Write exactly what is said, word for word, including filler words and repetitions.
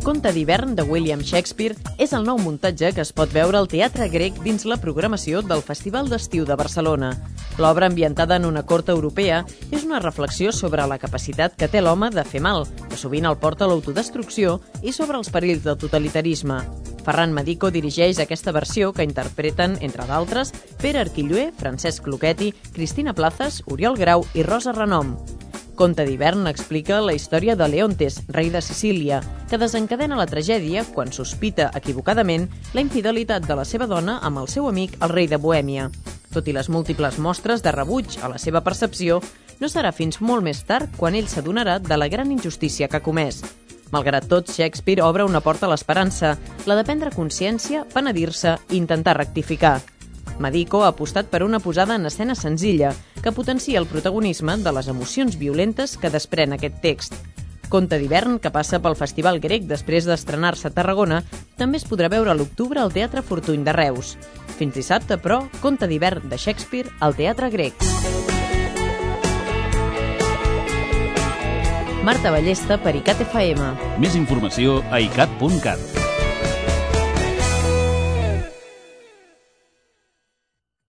Conte d'hivern de William Shakespeare és el nou muntatge que es pot veure al Teatre Grec dins la programació del Festival d'Estiu de Barcelona. L'obra, ambientada en una cort europea, és una reflexió sobre la capacitat que té l'home de fer mal, que sovint el porta a l'autodestrucció, i sobre els perills del totalitarisme. Ferran Medico dirigeix aquesta versió que interpreten, entre d'altres, Pere Arquillué, Francesc Luchetti, Cristina Plazas, Oriol Grau i Rosa Renom. Conte d'hivern explica la història de Leontes, rei de Sicília, que desencadena la tragèdia quan sospita equivocadament la infidelitat de la seva dona amb el seu amic, el rei de Bohèmia. Tot i les múltiples mostres de rebuig a la seva percepció, no serà fins molt més tard quan ell s'adonarà de la gran injustícia que ha comès. Malgrat tot, Shakespeare obre una porta a l'esperança, la de prendre consciència, penedir-se i intentar rectificar. Medico ha apostat per una posada en escena senzilla, que potencia el protagonisme de les emocions violentes que desprèn aquest text. Conte d'hivern, que passa pel Festival Grec després d'estrenar-se a Tarragona, també es podrà veure a l'octubre al Teatre Fortuny de Reus. Fins dissabte, però, Conte d'hivern de Shakespeare al Teatre Grec. Marta Ballesta per ICAT F M. Més informació a icat punt cat.